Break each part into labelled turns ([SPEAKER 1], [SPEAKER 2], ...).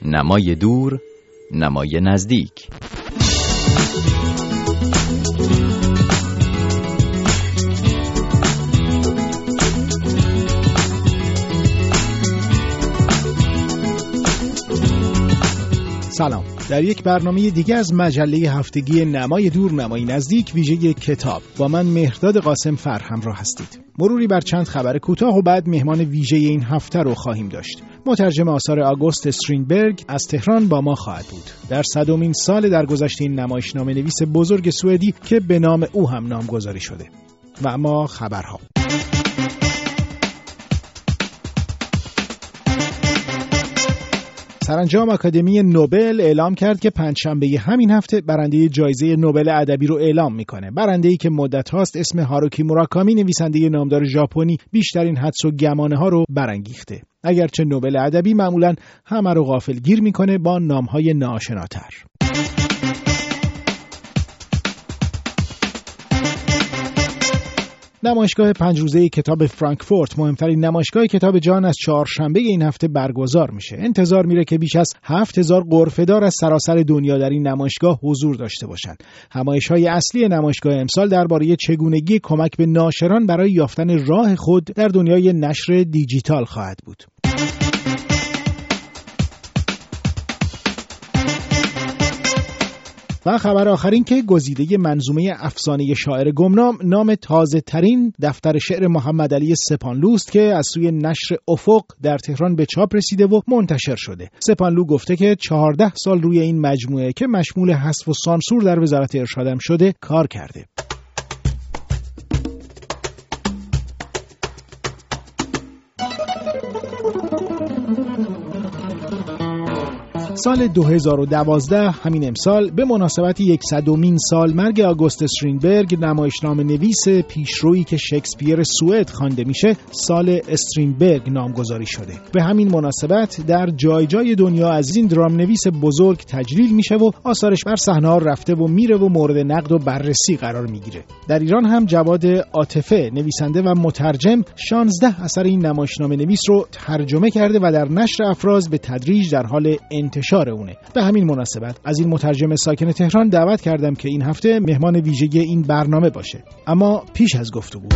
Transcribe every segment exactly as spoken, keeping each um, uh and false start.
[SPEAKER 1] نمای دور، نمای نزدیک.
[SPEAKER 2] سلام. در یک برنامه دیگه از مجله هفتگی نمای دور نمای نزدیک ویژه کتاب با من مهرداد قاسم فر همراه هستید. مروری بر چند خبر کوتاه و بعد مهمان ویژه این هفته رو خواهیم داشت. مترجم آثار آگوست استرینبرگ از تهران با ما خواهد بود. در صدمین سال درگذشت این نمایشنامه نویس بزرگ سوئدی که به نام او هم نامگذاری شده. و اما خبرها. سرانجام آکادمی نوبل اعلام کرد که پنجشنبه همین هفته برنده جایزه نوبل ادبی رو اعلام میکنه. برنده‌ای که مدت هاست اسم هاروکی موراکامی نویسنده نامدار ژاپنی بیشترین حدس و گمانه ها رو برانگیخته. اگرچه نوبل ادبی معمولاً همه رو غافلگیر میکنه با نام‌های ناآشناتر. نمایشگاه پنج روزه کتاب فرانکفورت، مهمترین نمایشگاه کتاب جهان، از چهارشنبه این هفته برگزار میشه. انتظار میره که بیش از هفت هزار غرفه‌دار از سراسر دنیا در این نمایشگاه حضور داشته باشند. همایش‌های اصلی نمایشگاه امسال درباره چگونگی کمک به ناشران برای یافتن راه خود در دنیای نشر دیجیتال خواهد بود. و خبر آخرین که گزیده منظومه افسانه شاعر گمنام نام تازه ترین دفتر شعر محمد علی سپانلو است که از سوی نشر افق در تهران به چاپ رسیده و منتشر شده. سپانلو گفته که چهارده سال روی این مجموعه که مشمول حذف و سانسور در وزارت ارشادم شده کار کرده. سال دو هزار و دوازده، همین امسال، به مناسبت یکصدمین سال مرگ آگوست استرینبرگ، نمایشنامه نویس پیشرویی که شکسپیر سوئد خوانده میشه، سال استرینبرگ نامگذاری شده. به همین مناسبت در جای جای دنیا از این درام نویس بزرگ تجلیل میشه و آثارش بر صحنه رفته و میره و مورد نقد و بررسی قرار میگیره. در ایران هم جواد عاطفه، نویسنده و مترجم، شانزده اثر این نمایشنامه نویس رو ترجمه کرده و در نشر افراز به تدریج در حال انتشار اونه. به همین مناسبت از این مترجم ساکن تهران دعوت کردم که این هفته مهمان ویژه این برنامه باشه. اما پیش از گفتگو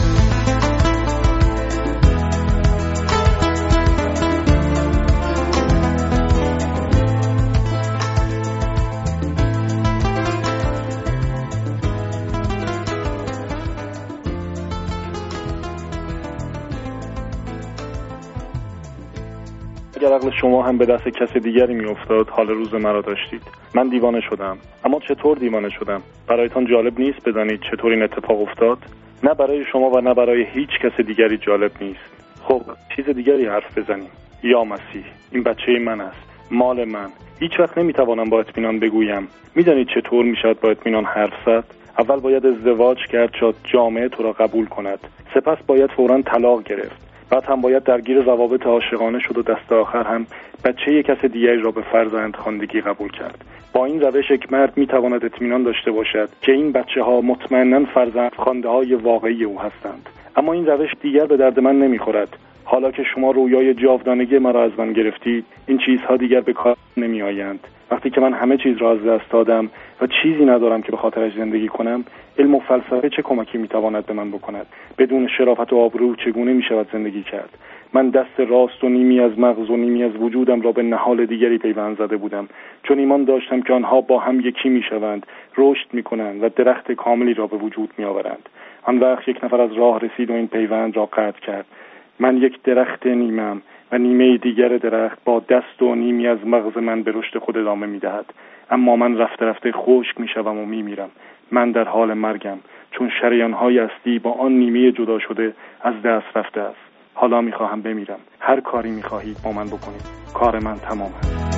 [SPEAKER 3] اگر عقل شما هم به دست کس دیگری می افتاد حال روز مرا داشتید. من دیوانه شدم. اما چطور دیوانه شدم؟ برایتان جالب نیست بدانید چطور این اتفاق افتاد؟ نه برای شما و نه برای هیچ کس دیگری جالب نیست. خب چیز دیگری حرف بزنیم. یا مسیح، این بچه من است، مال من. هیچ وقت نمی توانم با اطمینان بگویم. میدانید چطور می شود با اطمینان حرف زد؟ اول باید ازدواج کرد تا جامعه تو را قبول کند. سپس باید فوراً طلاق گرفت. بعد هم باید درگیر روابط عاشقانه شد و دست آخر هم بچه یک کس دیگری را به فرزند خواندگی قبول کرد. با این روش یک مرد میتواند اطمینان داشته باشد که این بچه ها مطمئناً فرزند خوانده های واقعی او هستند. اما این روش دیگر به درد من نمیخورد. حالا که شما رویای جاودانگی مرا از من گرفتید، این چیزها دیگر به کار نمی آیند. وقتی که من همه چیز را از دست دادم و چیزی ندارم که به خاطرش زندگی کنم، علم و فلسفه چه کمکی میتواند به من بکند؟ بدون شرافت و آبرو چگونه میشود زندگی کرد؟ من دست راست و نیمی از مغز و نیمی از وجودم را به نهال دیگری پیوند زده بودم، چون ایمان داشتم که آنها با هم یکی میشوند، رشد میکنند و درخت کاملی را به وجود میآورند. آن وقت یک نفر از راه رسید و این پیوند را قطع کرد. من یک درخت نیمم و نیمه دیگر درخت با دست و نیمی از مغز من به رشد خود ادامه میدهد. اما من رفته رفته خشک میشوم و میمیرم. من در حال مرگم، چون شریان‌های هستی با آن نیمه جدا شده از دست رفته است. حالا میخواهم بمیرم. هر کاری میخواهید با من بکنید. کار من تمام است.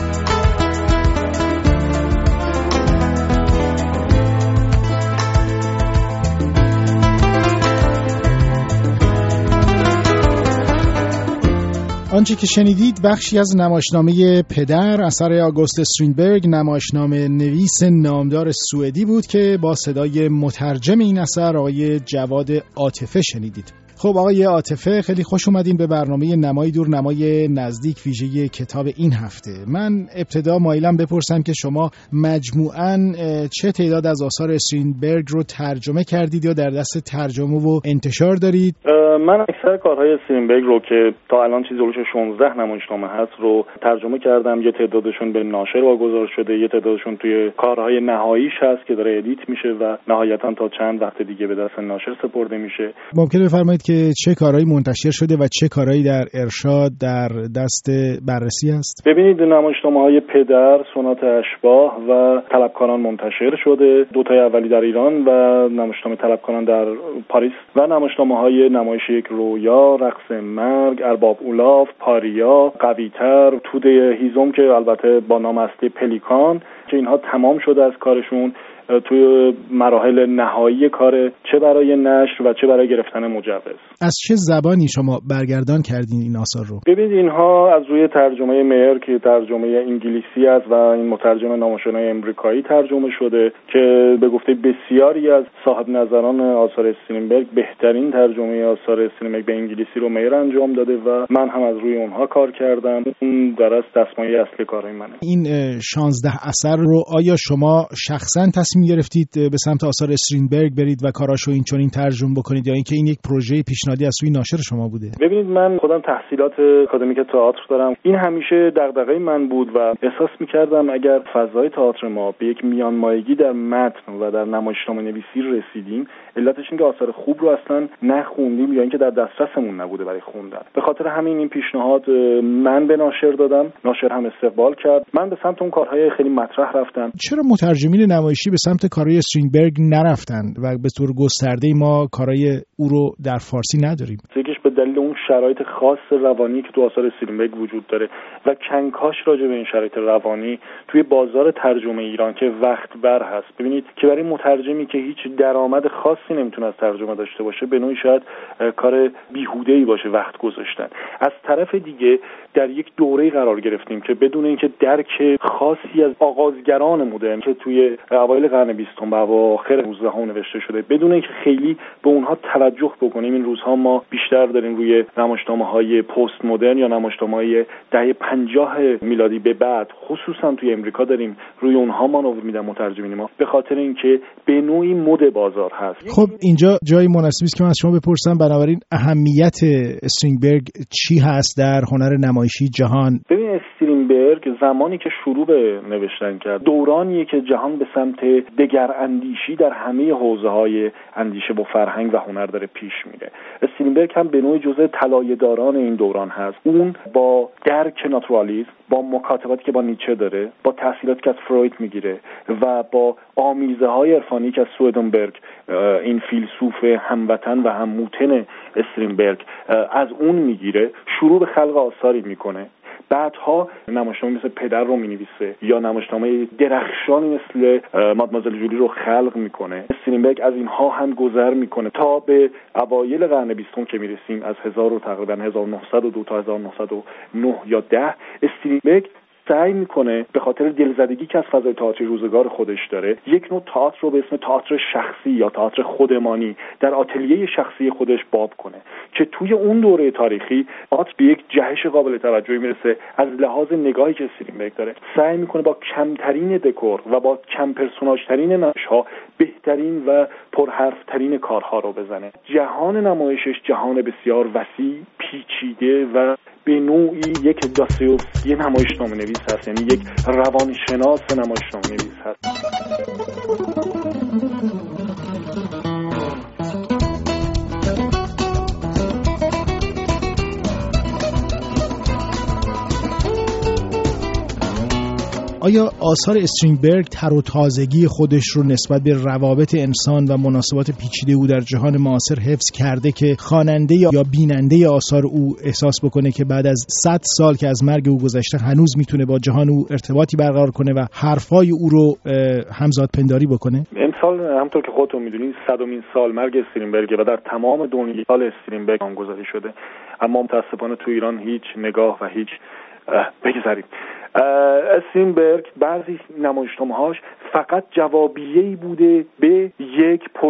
[SPEAKER 2] آنچه که شنیدید بخشی از نمایشنامه پدر اثر آگوست استرینبرگ، نمایشنامه نویس نامدار سوئدی بود که با صدای مترجم این اثر آقای جواد عاطفه شنیدید. خب آقای عاطفه، خیلی خوش اومدین به برنامه نمای دور نمای نزدیک ویژه کتاب این هفته. من ابتدا مایلم بپرسم که شما مجموعاً چه تعداد از آثار استرینبرگ رو ترجمه کردید یا در دست ترجمه و انتشار دارید؟
[SPEAKER 3] من اکثر کارهای استرینبرگ رو که تا الان چیزی حدود شانزده نمایشنامه هست رو ترجمه کردم. یه تعدادشون به ناشر واگذار شده، یه تعدادشون توی کارهای نهاییش هست که داره ادیت میشه و نهایتاً تا چند وقت دیگه به دست ناشر سپرده میشه.
[SPEAKER 2] ممکنه بفرمایید که چه کارهایی منتشر شده و چه کارهایی در ارشاد در دست بررسی است؟
[SPEAKER 3] ببینید، نمایشنامه‌های پدر، سونات اشباح و طلبکاران منتشر شده، دو تای اولی در ایران و نمایشنامه طلبکاران در پاریس، و نمایشنامه‌های نمایش یک رویا، رقص مرگ، ارباب اولاف، پاریا، قوی‌تر، توده هیزم که البته با نام اصلی پلیکان، که اینها تمام شده از کارشون توی مراحل نهایی کار، چه برای نشر و چه برای گرفتن مجوز.
[SPEAKER 2] از چه زبانی شما برگردان کردین این آثار رو؟
[SPEAKER 3] ببینید، اینها از روی ترجمه مهر که ترجمه انگلیسی است و این مترجم نامآشنای امریکایی ترجمه شده که به گفته بسیاری از صاحب نظران آثار استرینبرگ بهترین ترجمه آثار استرینبرگ به انگلیسی رو مهر انجام داده و من هم از روی اونها کار کردم. اون در از دستمایه اصلی کارهای منه.
[SPEAKER 2] این شانزده اثر رو آیا شما شخصا تصمیم گرفتید به سمت آثار استرینبرگ برید و کاراشو این چنین ترجمه بکنید یا اینکه این یک پروژه پیشنهادی از سوی ناشر شما بوده؟
[SPEAKER 3] ببینید، من خودم تحصیلات آکادمیک تئاتر دارم. این همیشه دغدغه من بود و احساس می‌کردم اگر فضای تئاتر ما به یک میانمایگی در متن و در نمایشنامه نویسی رسیدیم، علتش اینه که آثار خوب رو اصلا نخوندیم یا اینکه در دسترسمون نبوده برای خوندن. به خاطر همین این پیشنهاد من به ناشر دادم، ناشر هم استقبال کرد. من به سمت اون کارهای خیلی مطرح رفتم.
[SPEAKER 2] چرا مترجمین نمایشی به سمت کارهای استرینبرگ نرفتن و به طور گسترده ما کارهای او رو در فارسی نداریم؟
[SPEAKER 3] یکیش به دلیل اون شرایط خاص روانی که تو آثار استرینبرگ وجود داره و کنکاش راجع به این شرایط روانی توی بازار ترجمه ایران که وقت بر هست. ببینید که برای مترجمی که هیچ درآمد خاصی نمیتونه از ترجمه داشته باشه، به نوعی شاید کار بیهوده‌ای باشه وقت گذاشتن. از طرف دیگه در یک دوره قرار گرفتیم که بدون اینکه درک خاصی از آغازگران مدرن که توی اوایل قرن بیستم و اواخر نوزدهم نوشته شده، بدون اینکه خیلی به اونها توجه بکنیم. این روزها ما بیشتر داریم روی نمایشنامه‌های پست مدرن یا نمایشنامه‌های دهه پنجاه میلادی به بعد، خصوصا توی امریکا داریم روی اونها مانور میدن مترجمین ما، به خاطر اینکه به نوعی مد بازار هست.
[SPEAKER 2] خب اینجا جای مناسبی است که من از شما بپرسم، بنابراین اهمیت استرینبرگ چی هست در هنر نمایشی جهان؟
[SPEAKER 3] ببین، استرینبرگ زمانی که شروع به نوشتن کرد، دورانیه که جهان به سمت دگر اندیشی در همه حوزه‌های اندیشه و فرهنگ و هنر داره پیش میره. استرینبرگ هم به نوعی جزء طلایه‌داران این دوران هست. اون با درک ناتورالیسم، با مکاتباتی که با نیچه داره، با تحصیلاتی که از فروید میگیره و با آمیزه‌های عرفانی که از سویدنبرگ، این فیلسوف هموطن و هم‌موطن استرینبرگ، از اون میگیره، شروع به خلق آثاری میکنه. بعدها نمایشنامه مثل پدر رو می‌نویسه یا نمایشنامه درخشانی مثل مادمازل جولی رو خلق میکنه. استرینبرگ از اینها هم گذر میکنه تا به اوایل قرن بیستم که میرسیم، از هزار و تقریبا هزار و نهصد و دو تا هزار و نهصد و نه یا ده، استرینبرگ سعی میکنه به خاطر دلزدگی که از فضای تئاتر روزگار خودش داره، یک نوع تئاتر رو به اسم تئاتر شخصی یا تئاتر خودمانی در آتلیه شخصی خودش باب کنه که توی اون دوره تاریخی تئاتر به یک جهش قابل توجهی میرسه. از لحاظ نگاهی که استرینبرگ داره، سعی میکنه با کمترین دکور و با کم پرسوناژ ترین نمایش‌ها بهترین و پرحرف‌ترین کارها رو بزنه. جهان نمایشش جهان بسیار وسیع، پیچیده و به نوعی یک داستایوفسکی نمایشنامه نویس هست، یعنی یک روانشناس نمایشنامه نویس هست.
[SPEAKER 2] آیا آثار استرینبرگ تر و تازگی خودش رو نسبت به روابط انسان و مناسبات پیچیده او در جهان معاصر حفظ کرده که خواننده یا بیننده آثار او احساس بکنه که بعد از صد سال که از مرگ او گذشته هنوز میتونه با جهان او ارتباطی برقرار کنه و حرفای او رو همزاد پنداری بکنه؟
[SPEAKER 3] امسال همونطور که خودتون میدونید صدمین سال مرگ استرینبرگ و در تمام دنیا سال استرینبرگ نامگذاری شده، اما متاسفانه تو ایران هیچ نگاه و هیچ بگذارید. استرینبرگ بعضی نمایشنامه‌هاش فقط جوابیه‌ای بوده به یک پرسش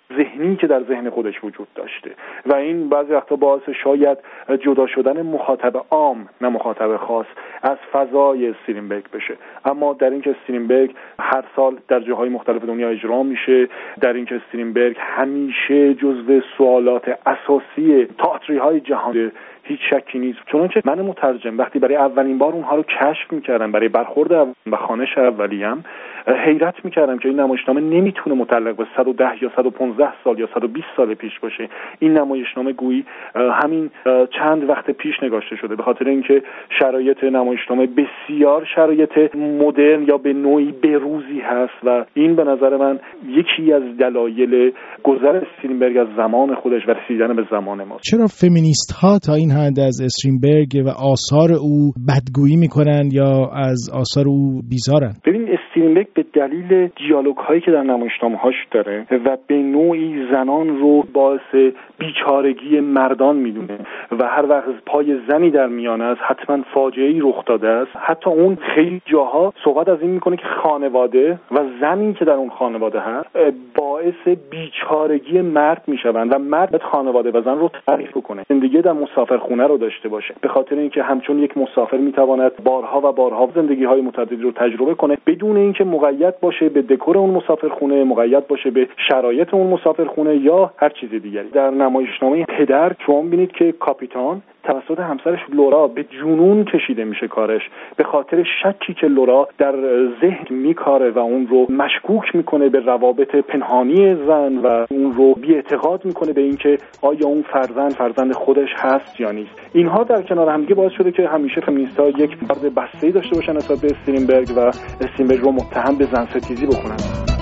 [SPEAKER 3] ذهنی که در ذهن خودش وجود داشته و این بعضی وقتا باعث شاید جدا شدن مخاطب عام نه مخاطب خاص از فضای استرینبرگ بشه. اما در این که استرینبرگ هر سال در جاهای مختلف دنیا اجرا میشه، در این که استرینبرگ همیشه جزو سوالات اساسی تئاتری های جهان، هیچ شکی نیست. چنانچه من مترجم وقتی برای اولین بار اونها رو کشف میکردم، برای برخورد و خوانش اولیم حیرت میکردم که این نمایشنامه نمیتونه متعلق به صد و ده یا صد و پانزده سال یا صد و بیست سال پیش باشه. این نمایشنامه گویی همین چند وقت پیش نگاشته شده، به خاطر اینکه شرایط نمایشنامه بسیار شرایط مدرن یا به نوعی بروزی هست و این به نظر من یکی از دلایل گذر استرینبرگ از زمان خودش و رسیدن به زمان ما.
[SPEAKER 2] چرا فمینیست ها تا این حد از استرینبرگ و آثار او بدگویی میکنن یا از آثار او بیزارن؟
[SPEAKER 3] ببین استرینبرگ به دلیل دیالوگ هایی که در نمایشنامه هاش داره و به نوعی زنان رو باعث بیچارگی مردان میدونه و هر وقت پای زنی در میان است حتما فاجعه‌ای رخ داده است. حتی اون خیلی جاها صحبت از این میکنه که خانواده و زنی که در اون خانواده هست باعث بیچارگی مرد میشوند و مرد خانواده و زن رو تعریف کنه، زندگی در مسافرخونه رو داشته باشه، به خاطر اینکه همچون یک مسافر میتواند بارها و بارها زندگی های متعددی رو تجربه کنه بدون اینکه مقید باشه به دکور اون مسافرخونه، مقید باشه به شرایط اون مسافرخونه یا هر چیز دیگری. در نمایشنامه پدر شما می‌بینید که کاپیتان توسط همسرش لورا به جنون کشیده میشه کارش، به خاطر شکی که لورا در ذهن میکاره و اون رو مشکوک میکنه به روابط پنهانی زن و اون رو بی‌اعتقاد میکنه به اینکه آیا اون فرزند فرزند خودش هست یا نیست. اینها در کنار هم دیگه باعث شده که همیشه فمینیست‌ها یک فرد بسته‌ای داشته باشن نسبت به استرینبرگ و استرینبرگ رو متهم به زن‌ستیزی بکنن.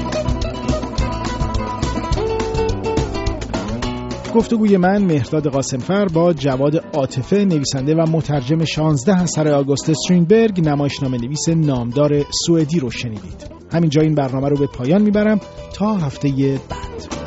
[SPEAKER 2] گفتگوی من مهرداد قاسمفر با جواد عاطفه، نویسنده و مترجم شانزده اثر آگوست استرینبرگ، نمایشنامه نویس نامدار سوئدی رو شنیدید. همینجا این برنامه رو به پایان میبرم تا هفته بعد.